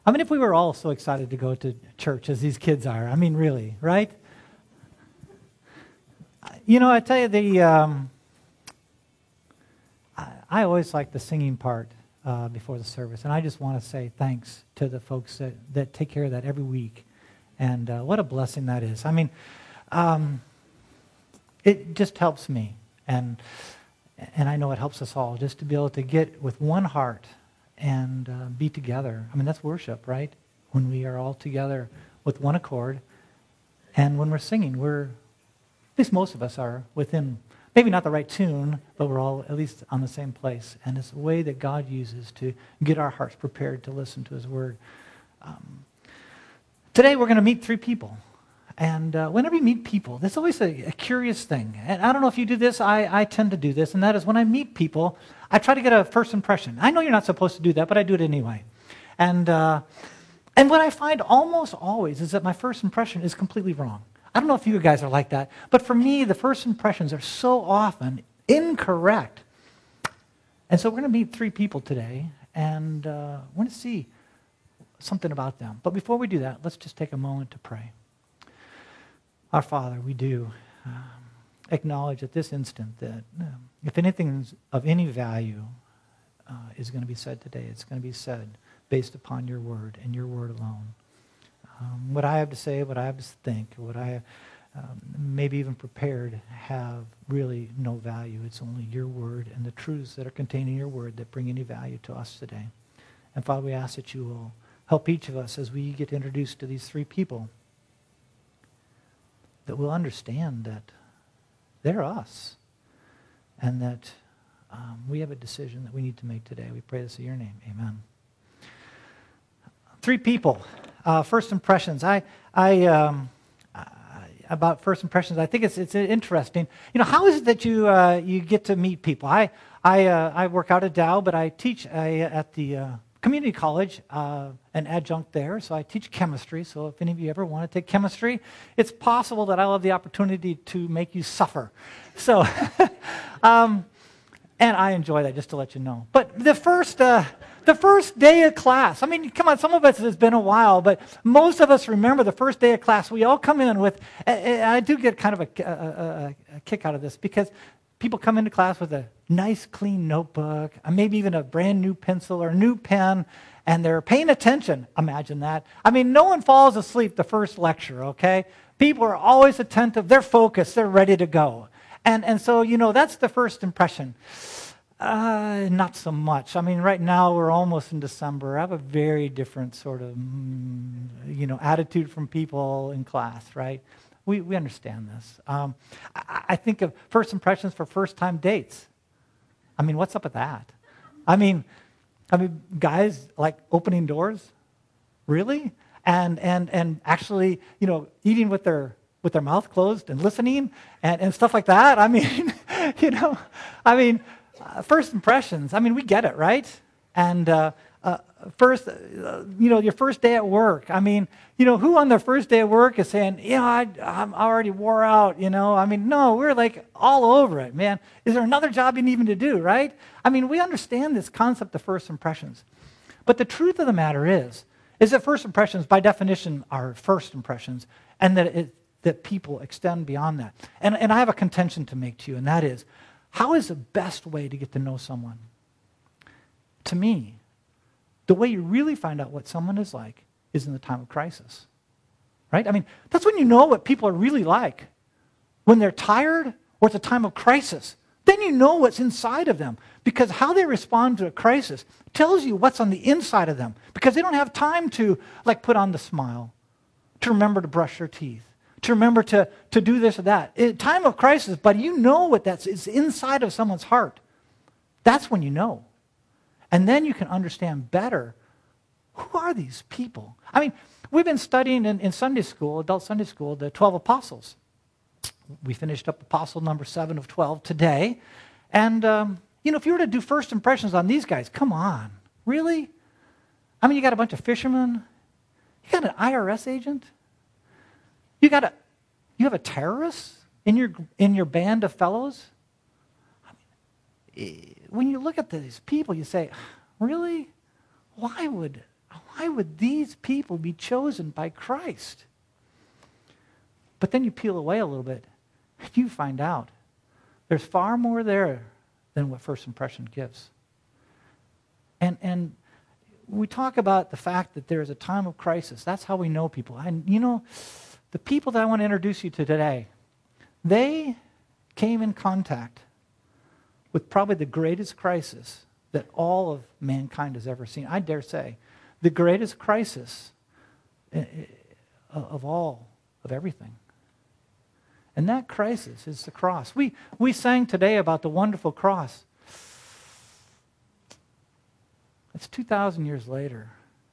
I mean, if we were all so excited to go to church as these kids are, I mean, really, right? You know, I tell you, I always like the singing part before the service, and I just want to say thanks to the folks that take care of that every week, and what a blessing that is. I mean, it just helps me, and I know it helps us all just to be able to get with one heart and be together. I mean, that's worship, right? When we are all together with one accord, and when we're singing, at least most of us are within, maybe not the right tune, but we're all at least on the same place. And it's a way that God uses to get our hearts prepared to listen to His Word. Today we're going to meet 3 people. And whenever you meet people, there's always a curious thing. And I don't know if you do this, I tend to do this, and that is when I meet people, I try to get a first impression. I know you're not supposed to do that, but I do it anyway. And what I find almost always is that my first impression is completely wrong. I don't know if you guys are like that, but for me, the first impressions are so often incorrect. And so we're going to meet 3 people today, and we're going to see something about them. But before we do that, let's just take a moment to pray. Our Father, we do acknowledge at this instant that if anything of any value is going to be said today, it's going to be said based upon your word and your word alone. What I have to say, what I have to think, what I maybe even prepared have really no value. It's only your word and the truths that are contained in your word that bring any value to us today. And Father, we ask that you will help each of us as we get introduced to these 3 people, that we'll understand that they're us and that we have a decision that we need to make today. We pray this in your name. Amen. 3 people. First impressions. About first impressions, I think it's interesting. You know, how is it that you get to meet people? I work out at Dow, but I teach at the community college, an adjunct there, so I teach chemistry. So if any of you ever want to take chemistry, it's possible that I'll have the opportunity to make you suffer. So, and I enjoy that, just to let you know. But the first day of class, I mean, come on, some of us, it's been a while, but most of us remember the first day of class. We all come in with, I do get kind of a kick out of this, because people come into class with a nice, clean notebook, maybe even a brand new pencil or a new pen, and they're paying attention. Imagine that. I mean, no one falls asleep the first lecture, okay? People are always attentive. They're focused. They're ready to go. And so, you know, that's the first impression. Not so much. I mean, right now we're almost in December. I have a very different sort of, attitude from people in class, right? We understand this. I think of first impressions for first-time dates. I mean, what's up with that? I mean, guys like opening doors, really, and actually, eating with their mouth closed and listening and stuff like that. I mean, first impressions. I mean, we get it, right? And your first day at work. I mean, who on their first day at work is saying, I'm already wore out, I mean, no, we're like all over it, man. Is there another job you need me to do, right? I mean, we understand this concept of first impressions. But the truth of the matter is that first impressions, by definition, are first impressions, and that people extend beyond that. And I have a contention to make to you, and that is, how is the best way to get to know someone? To me, the way you really find out what someone is like is in the time of crisis, right? I mean, that's when you know what people are really like. When they're tired or it's a time of crisis, then you know what's inside of them, because how they respond to a crisis tells you what's on the inside of them, because they don't have time to put on the smile, to remember to brush their teeth, to remember to do this or that. In time of crisis, but you know what is inside of someone's heart. That's when you know. And then you can understand better, who are these people? I mean, we've been studying in Sunday school, adult Sunday school, the 12 apostles. We finished up apostle number 7 of 12 today. And, if you were to do first impressions on these guys, come on, really? I mean, you got a bunch of fishermen. You got an IRS agent. You have a terrorist in your band of fellows. I mean, when you look at these people, you say, really? Why would why would these people be chosen by Christ? But then you peel away a little bit, and you find out there's far more there than what first impression gives. And we talk about the fact that there is a time of crisis. That's how we know people. And the people that I want to introduce you to today, they came in contact with probably the greatest crisis that all of mankind has ever seen. I dare say, the greatest crisis of all, of everything. And that crisis is the cross. We sang today about the wonderful cross. It's 2,000 years later.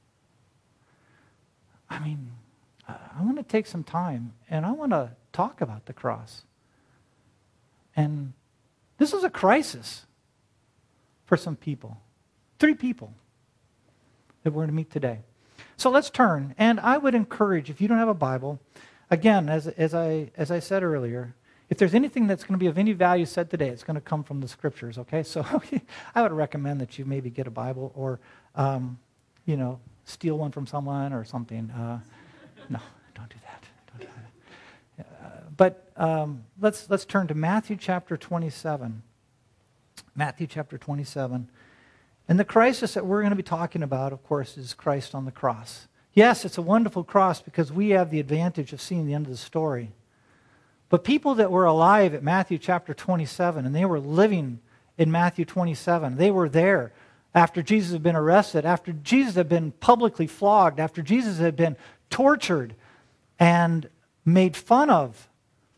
I mean, I want to take some time and I want to talk about the cross. And this is a crisis for some people. 3 people that we're going to meet today. So let's turn. And I would encourage, if you don't have a Bible, again, as I said earlier, if there's anything that's going to be of any value said today, it's going to come from the Scriptures, okay? So I would recommend that you maybe get a Bible or, steal one from someone or something. No, don't do that. Don't do that. But let's turn to Matthew chapter 27. Matthew chapter 27. And the crisis that we're going to be talking about, of course, is Christ on the cross. Yes, it's a wonderful cross because we have the advantage of seeing the end of the story. But people that were alive at Matthew chapter 27, and they were living in Matthew 27, they were there after Jesus had been arrested, after Jesus had been publicly flogged, after Jesus had been tortured and made fun of.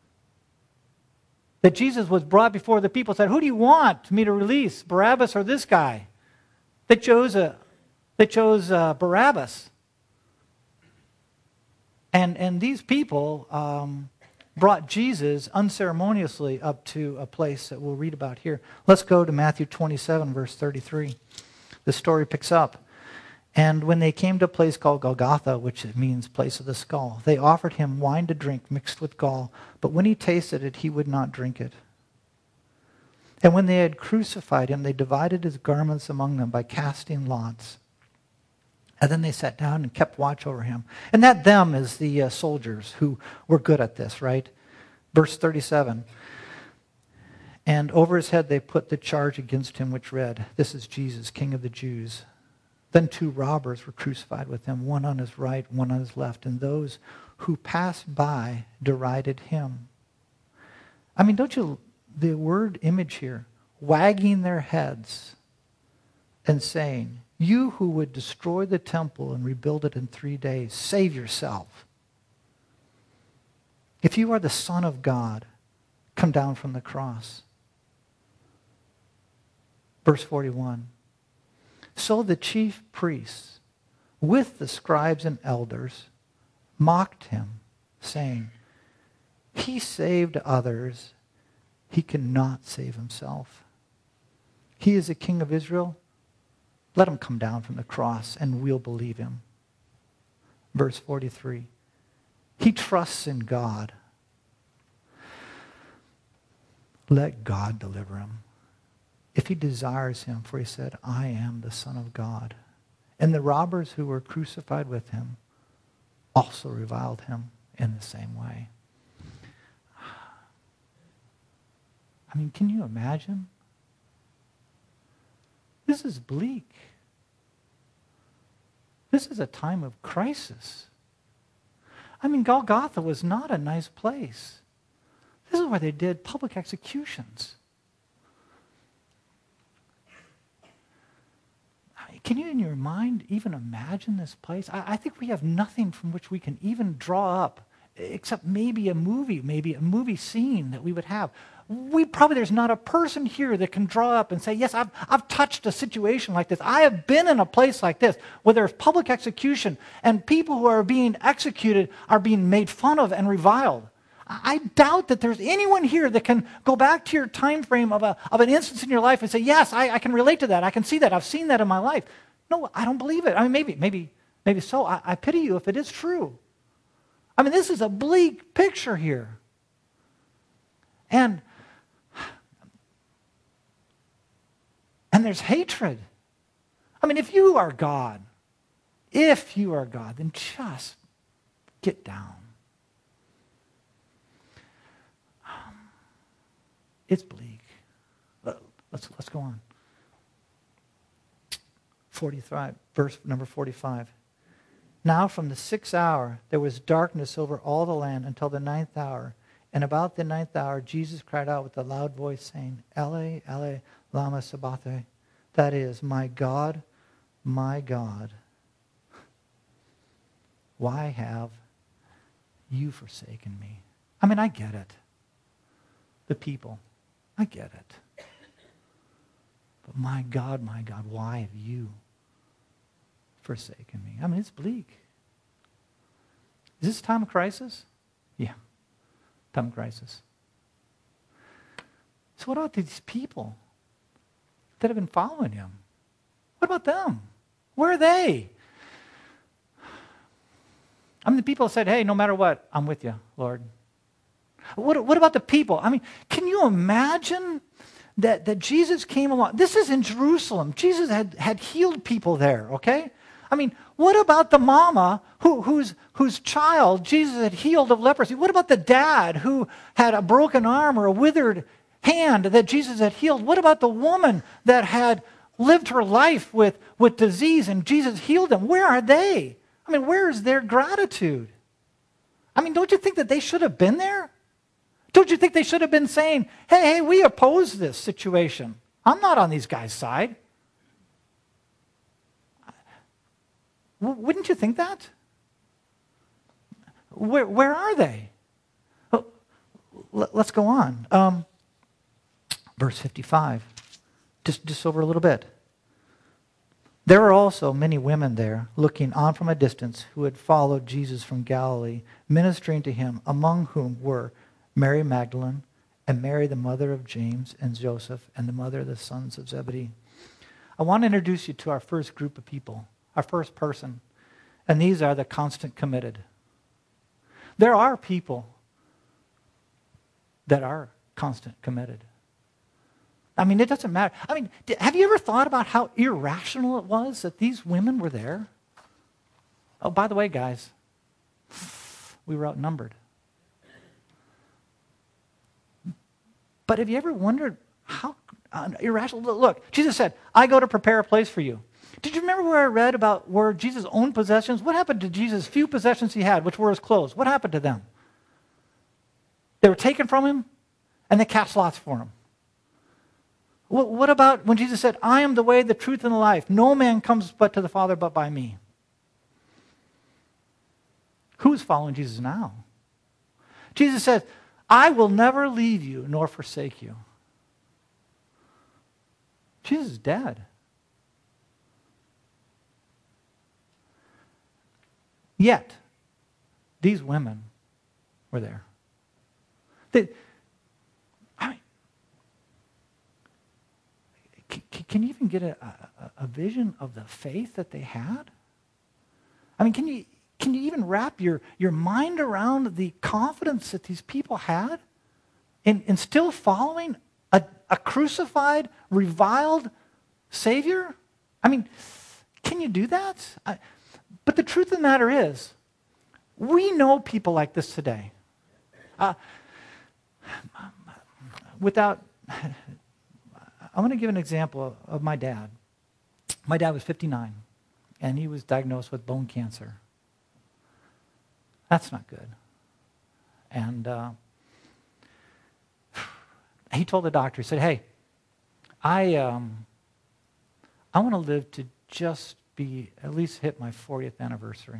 That Jesus was brought before the people and said, who do you want me to release, Barabbas or this guy? They chose Barabbas. And these people brought Jesus unceremoniously up to a place that we'll read about here. Let's go to Matthew 27, verse 33. The story picks up. And when they came to a place called Golgotha, which means place of the skull, they offered him wine to drink mixed with gall. But when he tasted it, he would not drink it. And when they had crucified him, they divided his garments among them by casting lots. And then they sat down and kept watch over him. And that them is the soldiers who were good at this, right? Verse 37. And over his head they put the charge against him which read, this is Jesus, King of the Jews. Then 2 robbers were crucified with him, one on his right, one on his left. And those who passed by derided him. I mean, the word image here, wagging their heads and saying, you who would destroy the temple and rebuild it in 3 days, save yourself. If you are the Son of God, come down from the cross. Verse 41. So the chief priests, with the scribes and elders, mocked him, saying, he saved others, he cannot save himself. He is the King of Israel. Let him come down from the cross and we'll believe him. Verse 43. He trusts in God. Let God deliver him. If he desires him, for he said, I am the Son of God. And the robbers who were crucified with him also reviled him in the same way. I mean, can you imagine? This is bleak. This is a time of crisis. I mean, Golgotha was not a nice place. This is where they did public executions. I mean, can you in your mind even imagine this place? I think we have nothing from which we can even draw up, except maybe a movie scene that we would have. There's not a person here that can draw up and say, yes, I've touched a situation like this. I have been in a place like this where there's public execution and people who are being executed are being made fun of and reviled. I doubt that there's anyone here that can go back to your time frame of an instance in your life and say, yes, I can relate to that. I can see that. I've seen that in my life. No, I don't believe it. I mean, maybe so. I pity you if it is true. I mean, this is a bleak picture here. And there's hatred. I mean, if you are God, If you are God, then just get down. It's bleak. Let's go on. 45, verse number 45. Now from the 6th hour there was darkness over all the land until the 9th hour. And about the 9th hour Jesus cried out with a loud voice, saying, Ele, Ele, lama sabachthani. That is, my God, why have you forsaken me? I mean, I get it. The people, I get it. But my God, why have you forsaken me? I mean, it's bleak. Is this a time of crisis? Yeah, time of crisis. So what about these people that have been following him? What about them? Where are they? I mean, the people said, hey, no matter what, I'm with you, Lord. What about the people? I mean, can you imagine that Jesus came along? This is in Jerusalem. Jesus had healed people there, okay? I mean, what about the mama whose child Jesus had healed of leprosy? What about the dad who had a broken arm or a withered hand that Jesus had healed? What about the woman that had lived her life with disease and Jesus healed them? Where are they? I mean, where is their gratitude? I mean, don't you think that they should have been there? Don't you think they should have been saying, hey, we oppose this situation. I'm not on these guys' side. Wouldn't you think that? Where are they? Oh, let's go on. Verse 55, just over a little bit. There were also many women there, looking on from a distance, who had followed Jesus from Galilee, ministering to him, among whom were Mary Magdalene, and Mary, the mother of James and Joseph, and the mother of the sons of Zebedee. I want to introduce you to our first group of people, our first person, and these are the constant committed. There are people that are constant committed. I mean, it doesn't matter. I mean, have you ever thought about how irrational it was that these women were there? Oh, by the way, guys, we were outnumbered. But have you ever wondered how irrational? Look, Jesus said, I go to prepare a place for you. Did you remember where I read about where Jesus owned possessions? What happened to Jesus' few possessions he had, which were his clothes? What happened to them? They were taken from him, and they cast lots for him. What about when Jesus said, I am the way, the truth, and the life. No man comes but to the Father but by me. Who's following Jesus now? Jesus said, I will never leave you nor forsake you. Jesus is dead. Yet, these women were there. Can you even get a vision of the faith that they had? I mean, can you even wrap your mind around the confidence that these people had in still following a crucified, reviled Savior? I mean, can you do that? But the truth of the matter is, we know people like this today. I want to give an example of my dad. My dad was 59, and he was diagnosed with bone cancer. That's not good. And he told the doctor, he said, hey, I want to live to just at least hit my 40th anniversary.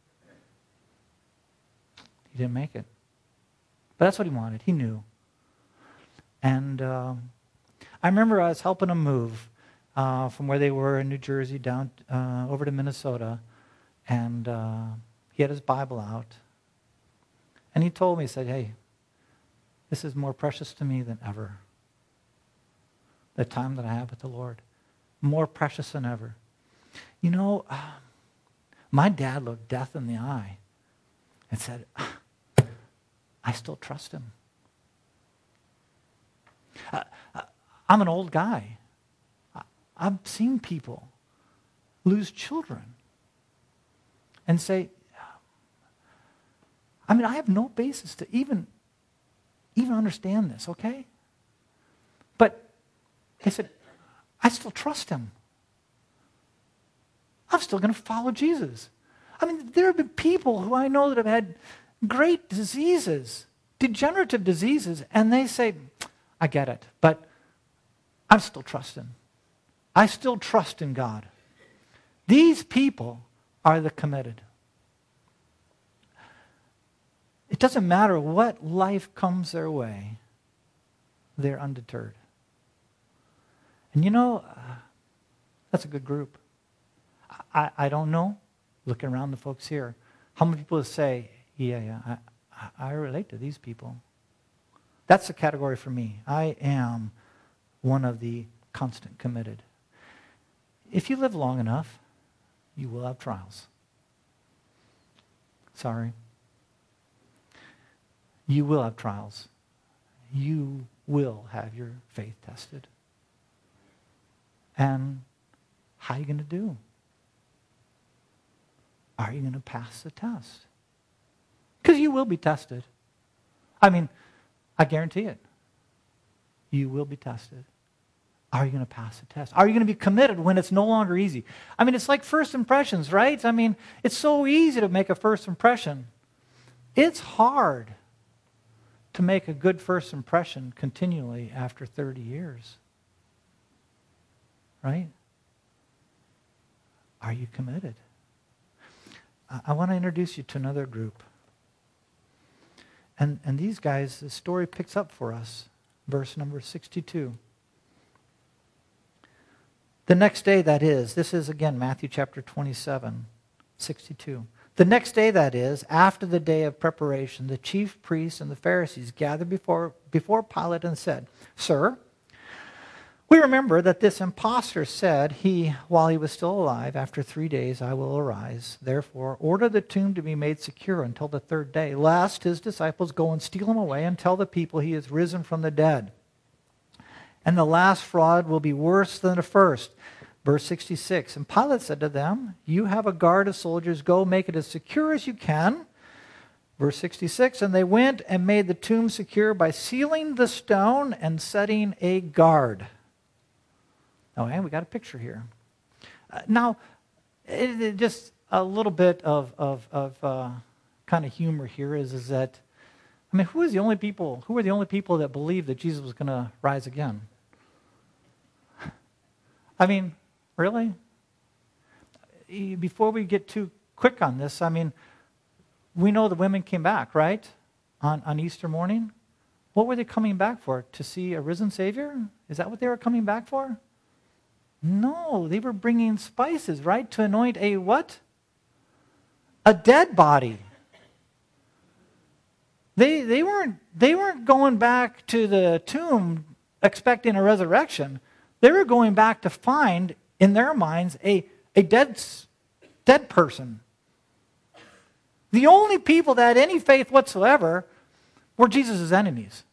He didn't make it. But that's what he wanted. He knew. And I remember I was helping him move from where they were in New Jersey down over to Minnesota, and he had his Bible out. And he told me, he said, hey, this is more precious to me than ever. The time that I have with the Lord. More precious than ever. You know, my dad looked death in the eye and said, I still trust him. I'm an old guy. I've seen people lose children and say, I mean, I have no basis to even understand this, okay? But they said, I still trust him. I'm still going to follow Jesus. I mean, there have been people who I know that have had great diseases, degenerative diseases, and they say, I get it, but I'm still trusting. I still trust in God. These people are the committed. It doesn't matter what life comes their way, they're undeterred. And that's a good group. I don't know, looking around the folks here, how many people say, I relate to these people. That's the category for me. I am one of the constant committed. If you live long enough, you will have trials. Sorry. You will have trials. You will have your faith tested. And how are you going to do? Are you going to pass the test? Because you will be tested. I mean, I guarantee it. You will be tested. Are you going to pass the test? Are you going to be committed when it's no longer easy? I mean, it's like first impressions, right? I mean, it's so easy to make a first impression. It's hard to make a good first impression continually after 30 years. Right? Are you committed? I want to introduce you to another group. And these guys, the story picks up for us. Verse number 62. The next day, that is, this is again Matthew chapter 27, 62. The next day, that is, after the day of preparation, the chief priests and the Pharisees gathered before Pilate and said, Sir, we remember that this impostor said, while he was still alive, after 3 days I will arise. Therefore, order the tomb to be made secure until the third day, lest his disciples go and steal him away and tell the people he is risen from the dead. And the last fraud will be worse than the first. Verse 66, and Pilate said to them, You have a guard of soldiers, go make it as secure as you can. Verse 66, and they went and made the tomb secure by sealing the stone and setting a guard. Okay, we got a picture here. Now, just a little bit of kind of humor here is that, I mean, who are the only people that believed that Jesus was going to rise again? I mean, really? Before we get too quick on this, I mean, we know the women came back, right? On Easter morning. What were they coming back for? To see a risen Savior? Is that what they were coming back for? No, they were bringing spices, right? To anoint a what? A dead body. They weren't going back to the tomb expecting a resurrection. They were going back to find, in their minds, a dead person. The only people that had any faith whatsoever were Jesus' enemies.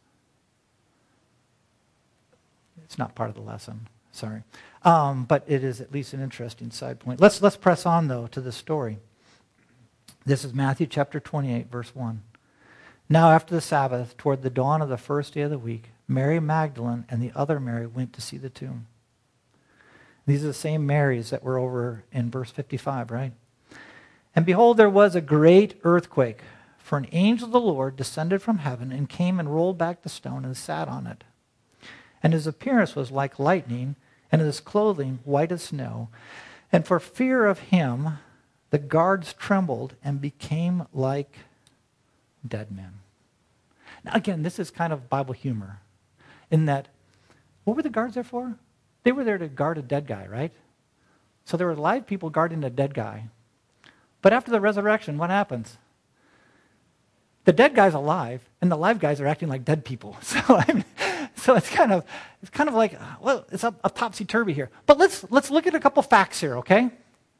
It's not part of the lesson. Sorry. But it is at least an interesting side point. Let's press on, though, to the story. This is Matthew chapter 28, verse 1. Now after the Sabbath, toward the dawn of the first day of the week, Mary Magdalene and the other Mary went to see the tomb. These are the same Marys that were over in verse 55, right? And behold, there was a great earthquake, for an angel of the Lord descended from heaven and came and rolled back the stone and sat on it. And his appearance was like lightning, and his clothing white as snow. And for fear of him, the guards trembled and became like dead men. Now again, this is kind of Bible humor, in that, what were the guards there for? They were there to guard a dead guy, right? So there were live people guarding a dead guy. But after the resurrection, what happens? The dead guy's alive, and the live guys are acting like dead people. So it's kind of like, well, it's a topsy-turvy here. But let's look at a couple facts here, okay?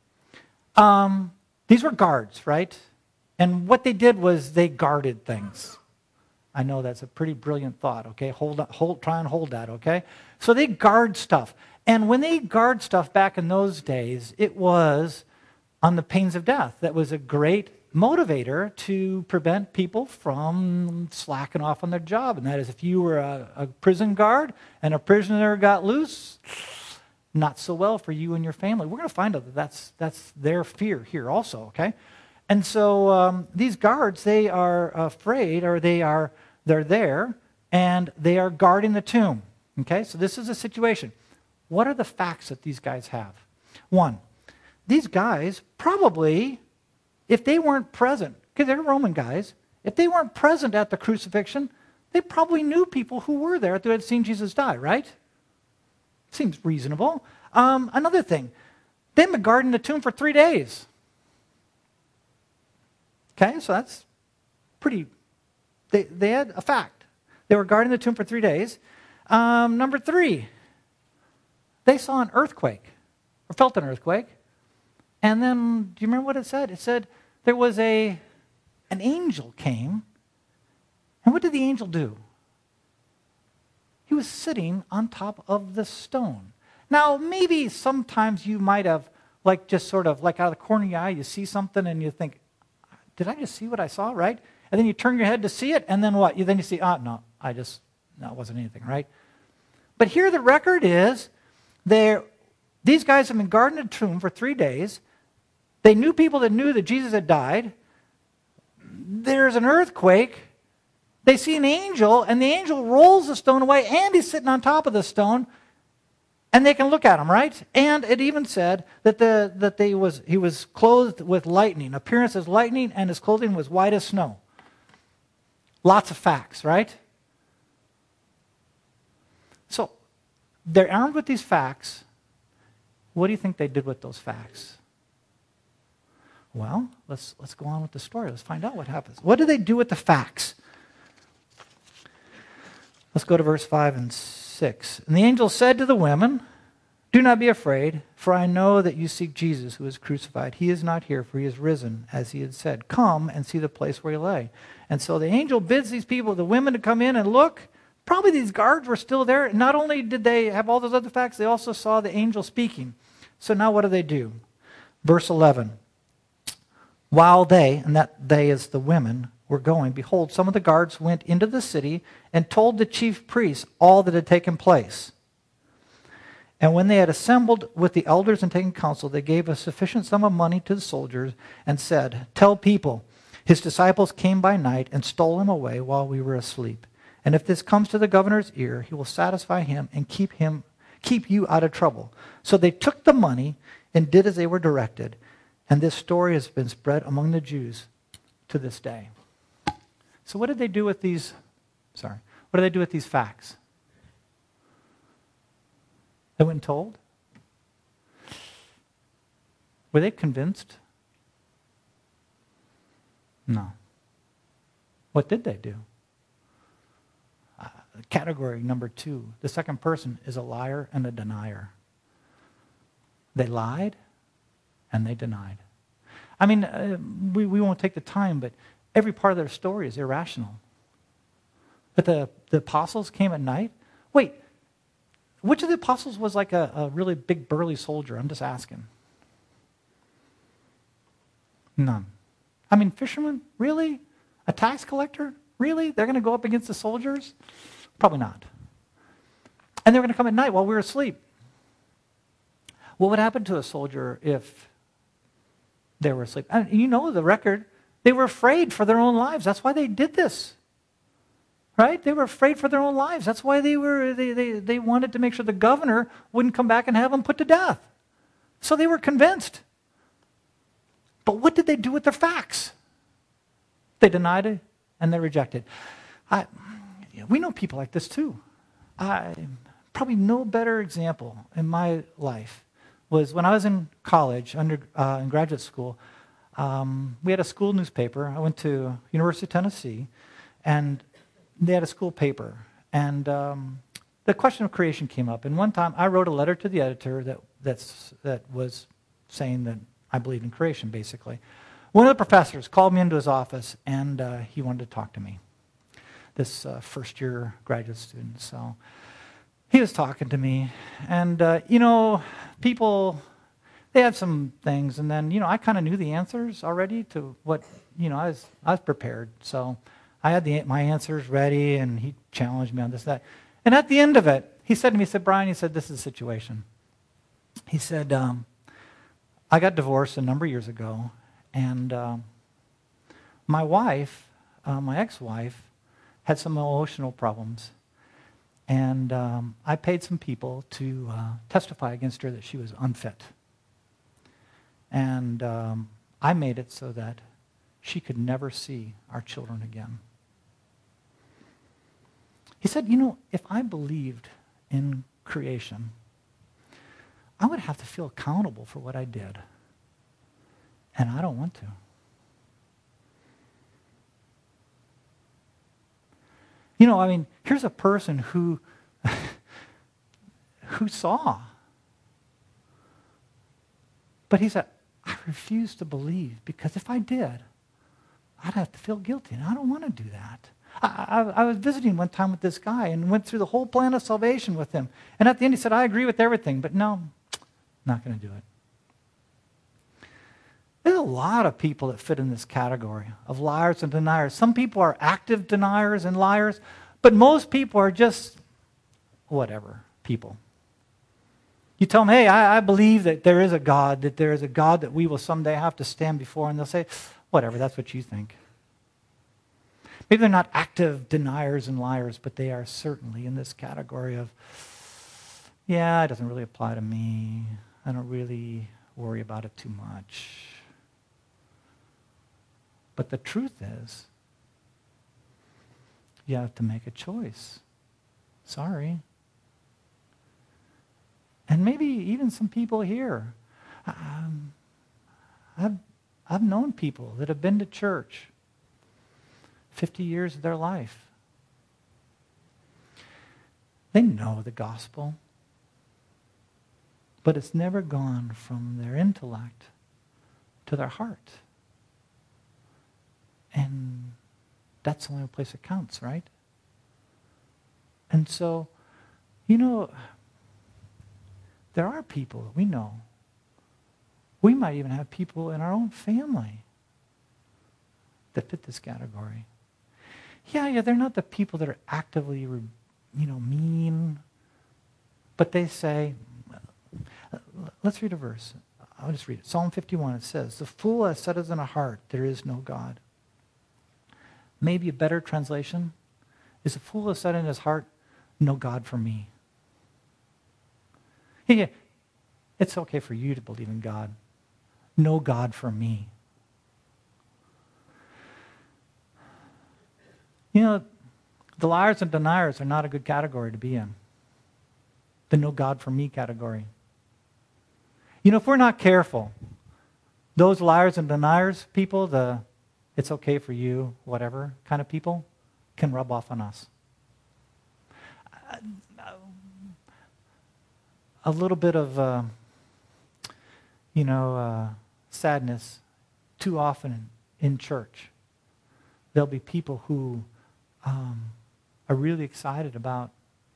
These were guards, right? And what they did was they guarded things. I know that's a pretty brilliant thought, okay? Try and hold that, okay? So they guard stuff. And when they guard stuff back in those days, it was on the pains of death. That was a great motivator to prevent people from slacking off on their job. And that is, if you were a prison guard and a prisoner got loose, not so well for you and your family. We're going to find out that that's their fear here also, okay? And so these guards, they are afraid, or they're there, and they are guarding the tomb, okay? So this is a situation. What are the facts that these guys have? One, these guys probably, if they weren't present, because they're Roman guys, if they weren't present at the crucifixion, they probably knew people who were there who had seen Jesus die, right? Seems reasonable. Another thing, they've been guarding the tomb for 3 days. Okay, so that's pretty, they had a fact. They were guarding the tomb for 3 days. Number 3, they saw an earthquake, or felt an earthquake. And then, do you remember what it said? It said there was an angel came. And what did the angel do? He was sitting on top of the stone. Now, maybe sometimes you might have, like, just sort of, like out of the corner of your eye, you see something and you think, did I just see what I saw, right? And then you turn your head to see it, and then what? Then you see, no, it wasn't anything, right? But here the record is, these guys have been guarding the tomb for 3 days. They knew people that knew that Jesus had died. There's an earthquake. They see an angel, and the angel rolls the stone away, and he's sitting on top of the stone, and they can look at him, right? And it even said that he was clothed with lightning, appearance as lightning, and his clothing was white as snow. Lots of facts, right? So they're armed with these facts. What do you think they did with those facts? Well, let's go on with the story. Let's find out what happens. What do they do with the facts? Let's go to verse 5 and 6. And the angel said to the women, "Do not be afraid, for I know that you seek Jesus who is crucified. He is not here, for he is risen, as he had said. Come and see the place where he lay." And so the angel bids these people, the women, to come in and look. Probably these guards were still there. Not only did they have all those other facts, they also saw the angel speaking. So now what do? Verse 11. While they, and that they is the women, were going, behold, some of the guards went into the city and told the chief priests all that had taken place. And when they had assembled with the elders and taken counsel, they gave a sufficient sum of money to the soldiers and said, "Tell people, his disciples came by night and stole him away while we were asleep. And if this comes to the governor's ear, he will satisfy him and keep you out of trouble." So they took the money and did as they were directed. And this story has been spread among the Jews to this day. So what did they do with these? What did they do with these facts? They went and told? Were they convinced? No. What did they do? Category number 2, the second person is a liar and a denier. They lied and they denied. I mean, we won't take the time, but every part of their story is irrational. But the apostles came at night? Wait, which of the apostles was like a really big burly soldier? I'm just asking. None. I mean, fishermen? Really? A tax collector? Really? They're going to go up against the soldiers? Probably not. And they're going to come at night while we were asleep. What would happen to a soldier if they were asleep? And you know the record. They were afraid for their own lives. That's why they did this. Right? They were afraid for their own lives. That's why they wanted to make sure the governor wouldn't come back and have them put to death. So they were convinced. But what did they do with their facts? They denied it and they rejected. We know people like this too. Probably no better example in my life was when I was in college, in graduate school. We had a school newspaper. I went to University of Tennessee, and they had a school paper. And the question of creation came up. And one time I wrote a letter to the editor that was saying that I believed in creation, basically. One of the professors called me into his office, and he wanted to talk to me, this first-year graduate student. So he was talking to me. And, people they had some things, and then, I kind of knew the answers already to what, I was prepared. So I had my answers ready, and he challenged me on this, that. And at the end of it, he said to me, Brian, this is the situation. He said, I got divorced a number of years ago, and my wife, my ex-wife, had some emotional problems. And I paid some people to testify against her that she was unfit. And I made it so that she could never see our children again. He said, if I believed in creation, I would have to feel accountable for what I did. And I don't want to. Here's a person who saw. But he said, I refuse to believe, because if I did, I'd have to feel guilty, and I don't want to do that. I was visiting one time with this guy and went through the whole plan of salvation with him. And at the end he said, I agree with everything, but no, not going to do it. There's a lot of people that fit in this category of liars and deniers. Some people are active deniers and liars, but most people are just whatever people. You tell them, hey, I believe that there is a God that we will someday have to stand before, and they'll say, whatever, that's what you think. Maybe they're not active deniers and liars, but they are certainly in this category of, yeah, it doesn't really apply to me. I don't really worry about it too much. But the truth is, you have to make a choice. Sorry. And maybe even some people here. I've known people that have been to church 50 years of their life. They know the gospel, but it's never gone from their intellect to their heart. And that's the only place it counts, right? And so, there are people that we know. We might even have people in our own family that fit this category. Yeah, they're not the people that are actively, mean, but they say, let's read a verse. I'll just read it. Psalm 51, it says, the fool has said in a heart, there is no God. Maybe a better translation is, the fool has said in his heart, no God for me. Yeah, it's okay for you to believe in God. No God for me. The liars and deniers are not a good category to be in. The no God for me category. If we're not careful, those liars and deniers people, the it's okay for you, whatever kind of people, can rub off on us. A little bit of, sadness too often in church. There'll be people who are really excited about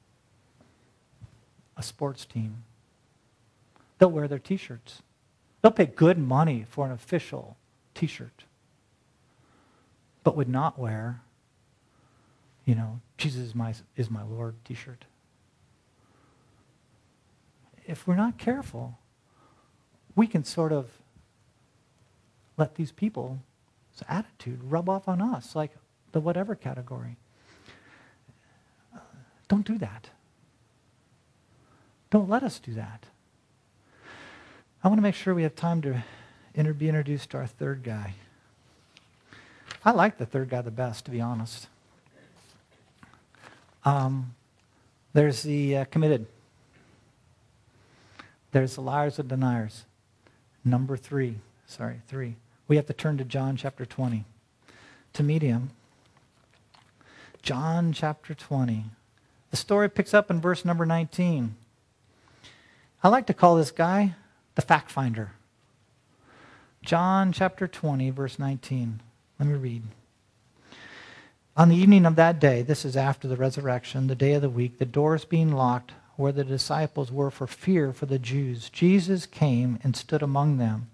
a sports team. They'll wear their t-shirts. They'll pay good money for an official t-shirt, but would not wear, Jesus is my Lord t-shirt. If we're not careful, we can sort of let these people's attitude rub off on us, like the whatever category. Don't do that. Don't let us do that. I want to make sure we have time to be introduced to our third guy. I like the third guy the best, to be honest. There's the committed. There's the liars and deniers. Number three. We have to turn to John chapter 20 to meet him. John chapter 20. The story picks up in verse number 19. I like to call this guy the fact finder. John chapter 20, verse 19. Let me read. On the evening of that day, this is after the resurrection, the day of the week, the doors being locked, where the disciples were for fear for the Jews, Jesus came and stood among them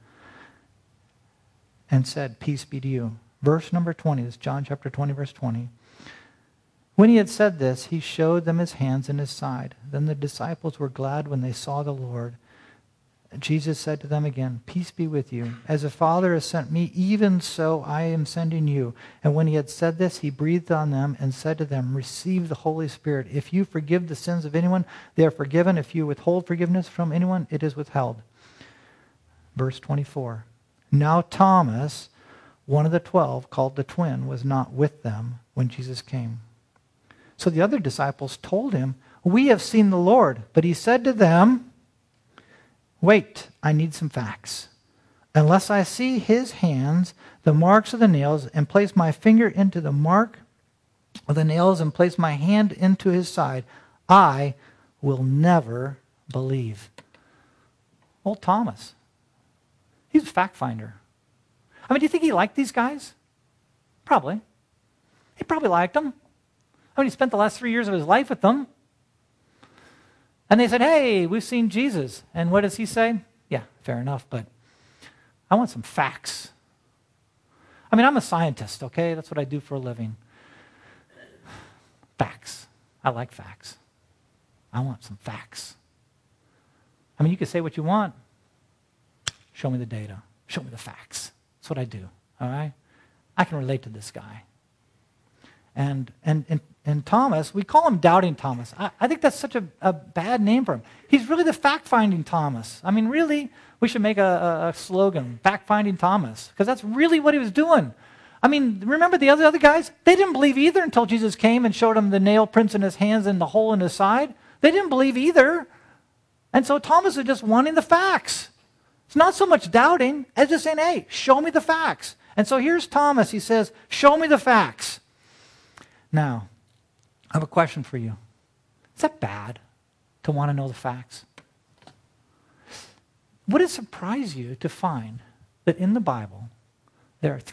and said, "Peace be to you." Verse number 20, this is John chapter 20, verse 20. When he had said this, he showed them his hands and his side. Then the disciples were glad when they saw the Lord. Jesus said to them again, "Peace be with you. As the Father has sent me, even so I am sending you." And when he had said this, he breathed on them and said to them, "Receive the Holy Spirit. If you forgive the sins of anyone, they are forgiven. If you withhold forgiveness from anyone, it is withheld." Verse 24. Now Thomas, one of the 12, called the twin, was not with them when Jesus came. So the other disciples told him, "We have seen the Lord." But he said to them, "Wait, I need some facts. Unless I see his hands, the marks of the nails, and place my finger into the mark of the nails, and place my hand into his side, I will never believe." Old Thomas. He's a fact finder. I mean, do you think he liked these guys? Probably. He probably liked them. I mean, he spent the last 3 years of his life with them. And they said, "Hey, we've seen Jesus." And what does he say? Yeah, fair enough, but I want some facts. I mean, I'm a scientist, okay? That's what I do for a living. Facts. I like facts. I want some facts. I mean, you can say what you want. Show me the data. Show me the facts. That's what I do, all right? I can relate to this guy. And Thomas, we call him Doubting Thomas. I think that's such a bad name for him. He's really the fact-finding Thomas. I mean, really, we should make a slogan, Fact-Finding Thomas, because that's really what he was doing. I mean, remember the other guys? They didn't believe either until Jesus came and showed them the nail prints in his hands and the hole in his side. They didn't believe either. And so Thomas is just wanting the facts. It's not so much doubting as just saying, "Hey, show me the facts." And so here's Thomas. He says, "Show me the facts." Now, I have a question for you. Is that bad to want to know the facts? Would it surprise you to find that in the Bible there are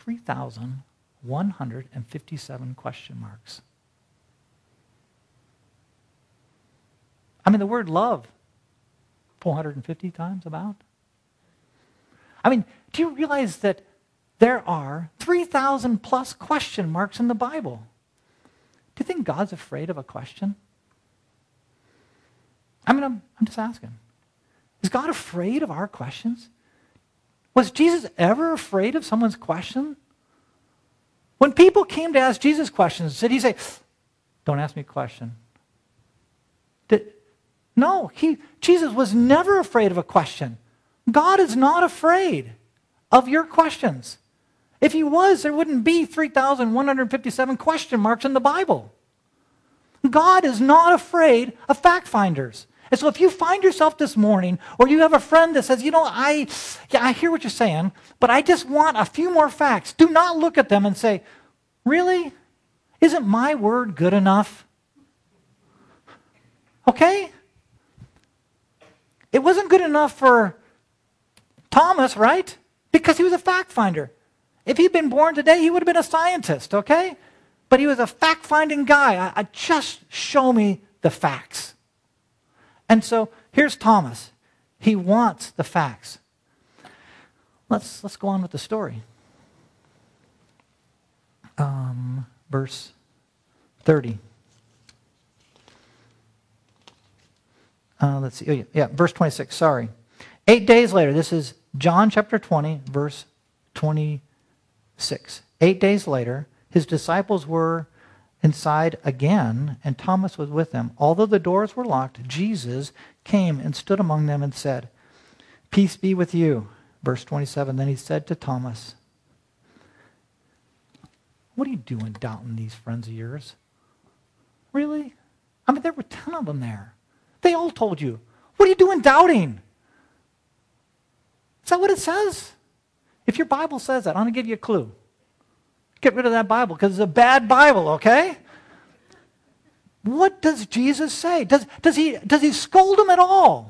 3,157 question marks? I mean, the word love, 450 times about. I mean, do you realize that there are 3,000 plus question marks in the Bible? Do you think God's afraid of a question? I mean, I'm just asking. Is God afraid of our questions? Was Jesus ever afraid of someone's question? When people came to ask Jesus questions, did he say, "Don't ask me a question"? No, Jesus was never afraid of a question. God is not afraid of your questions. If he was, there wouldn't be 3,157 question marks in the Bible. God is not afraid of fact finders. And so if you find yourself this morning, or you have a friend that says, I hear what you're saying, but I just want a few more facts, do not look at them and say, "Really? Isn't my word good enough?" Okay? It wasn't good enough for Thomas, right? Because he was a fact finder. If he'd been born today, he would have been a scientist, okay? But he was a fact-finding guy. I just show me the facts. And so here's Thomas. He wants the facts. Let's go on with the story. Verse 30. Let's see. Verse 26, sorry. 8 days later, this is John chapter 20, verse 26. 8 days later, his disciples were inside again, and Thomas was with them. Although the doors were locked, Jesus came and stood among them and said, "Peace be with you." Verse 27, then he said to Thomas, "What are you doing doubting these friends of yours?" Really? I mean, there were 10 of them there. They all told you, "What are you doing doubting?" Is that what it says? If your Bible says that, I'm going to give you a clue. Get rid of that Bible because it's a bad Bible, okay? What does Jesus say? Does he scold them at all?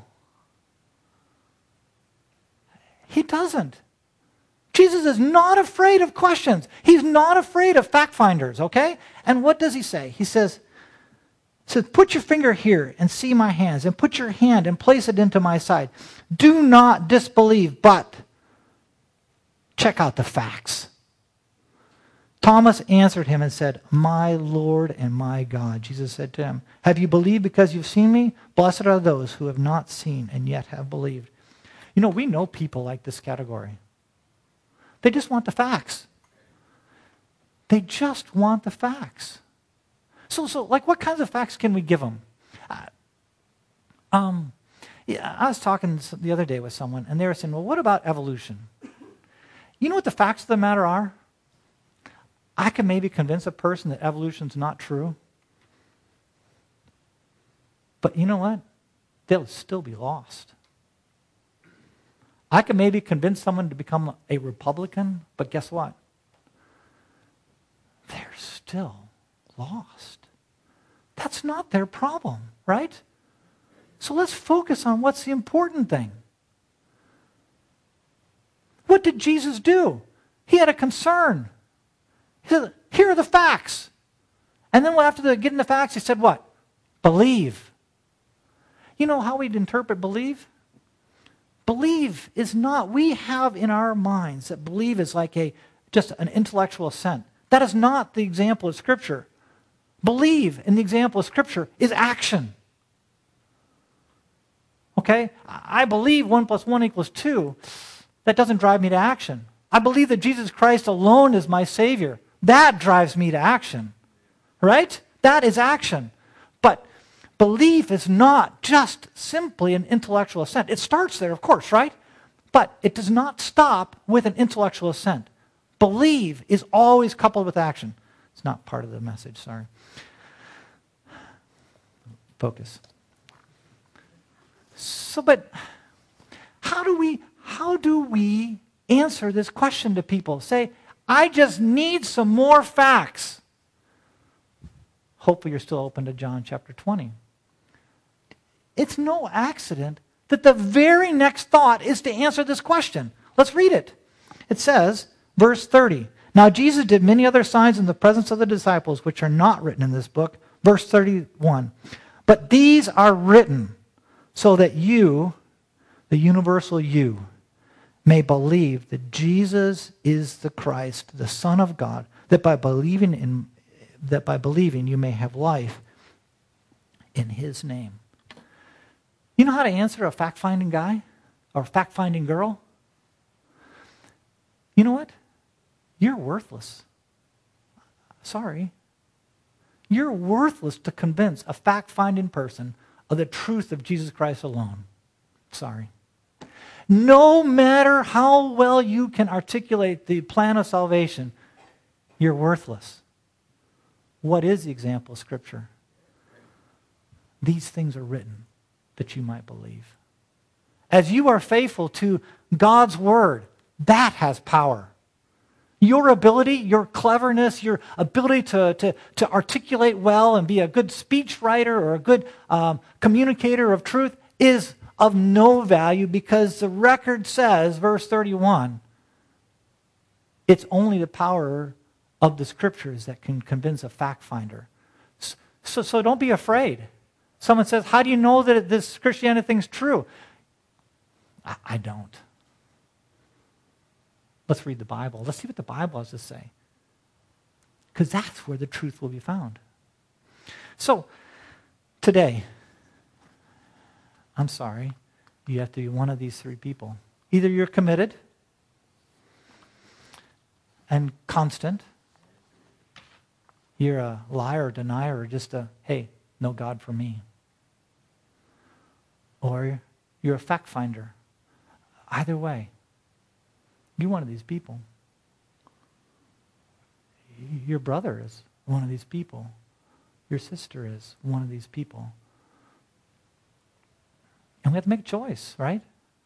He doesn't. Jesus is not afraid of questions. He's not afraid of fact finders, okay? And what does he say? He says, says, put your finger here and see my hands, and put your hand and place it into my side. Do not disbelieve, but check out the facts. Thomas answered him and said, my Lord and my God. Jesus said to him, have you believed because you've seen me? Blessed are those who have not seen and yet have believed. You know, we know people like this category. They just want the facts. They just want the facts. So like, what kinds of facts can we give them? Yeah, I was talking the other day with someone, and they were saying, well, what about evolution? You know what the facts of the matter are? I can maybe convince a person that evolution's not true. But you know what? They'll still be lost. I can maybe convince someone to become a Republican, but guess what? They're still lost. That's not their problem, right? So let's focus on what's the important thing. What did Jesus do? He had a concern. He said, here are the facts. And then after getting the facts, he said what? Believe. You know how we'd interpret believe? Believe is not, we have in our minds that believe is like just an intellectual assent. That is not the example of Scripture. Believe in the example of Scripture is action. Okay? I believe 1 + 1 = 2. That doesn't drive me to action. I believe that Jesus Christ alone is my Savior. That drives me to action. Right? That is action. But belief is not just simply an intellectual assent. It starts there, of course, right? But it does not stop with an intellectual assent. Believe is always coupled with action. It's not part of the message, sorry. Focus. So, but how do we answer this question to people? Say, I just need some more facts. Hopefully you're still open to John chapter 20. It's no accident that the very next thought is to answer this question. Let's read it. It says, verse 30, now Jesus did many other signs in the presence of the disciples, which are not written in this book. Verse 31, but these are written so that you, the universal you, may believe that Jesus is the Christ, the Son of God, that by believing you may have life in his name. You know how to answer a fact-finding guy or a fact-finding girl? You know what? You're worthless. Sorry. You're worthless to convince a fact-finding person of the truth of Jesus Christ alone. Sorry. No matter how well you can articulate the plan of salvation, you're worthless. What is the example of Scripture? These things are written that you might believe. As you are faithful to God's word, that has power. Your ability, your cleverness, your ability to articulate well and be a good speech writer or a good communicator of truth is of no value because the record says, verse 31, it's only the power of the Scriptures that can convince a fact finder. So don't be afraid. Someone says, how do you know that this Christianity thing's true? I don't. Let's read the Bible. Let's see what the Bible has to say. Because that's where the truth will be found. So, today, I'm sorry, you have to be one of these three people. Either you're committed and constant, you're a liar or denier, or just hey, no God for me. Or you're a fact finder. Either way, you're one of these people. Your brother is one of these people. Your sister is one of these people. And we have to make a choice, right?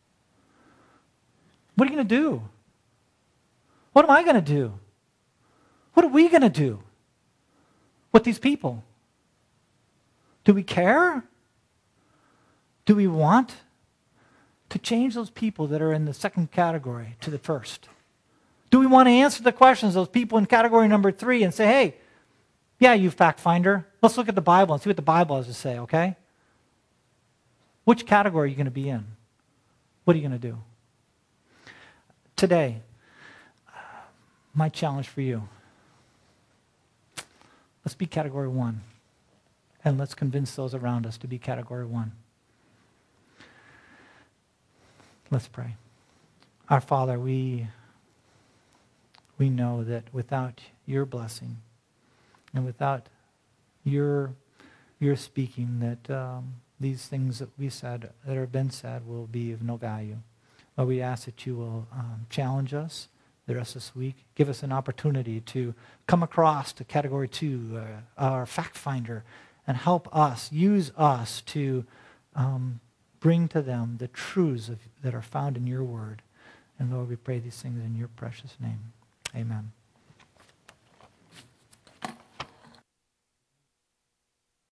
What are you going to do? What am I going to do? What are we going to do with these people? Do we care? Do we want to change those people that are in the second category to the first? Do we want to answer the questions of those people in category number 3 and say, hey, yeah, you fact finder, Let's look at the Bible and see what the Bible has to say, okay? Which category are you going to be in? What are you going to do? Today, my challenge for you, let's be category 1. And let's convince those around us to be category 1. Let's pray. Our Father, we know that without your blessing and without your speaking, that these things that we said, that have been said, will be of no value. But we ask that you will challenge us the rest of this week. Give us an opportunity to come across to category 2, our fact finder, and help us, use us to bring to them the truths that are found in your word. And Lord, we pray these things in your precious name. Amen.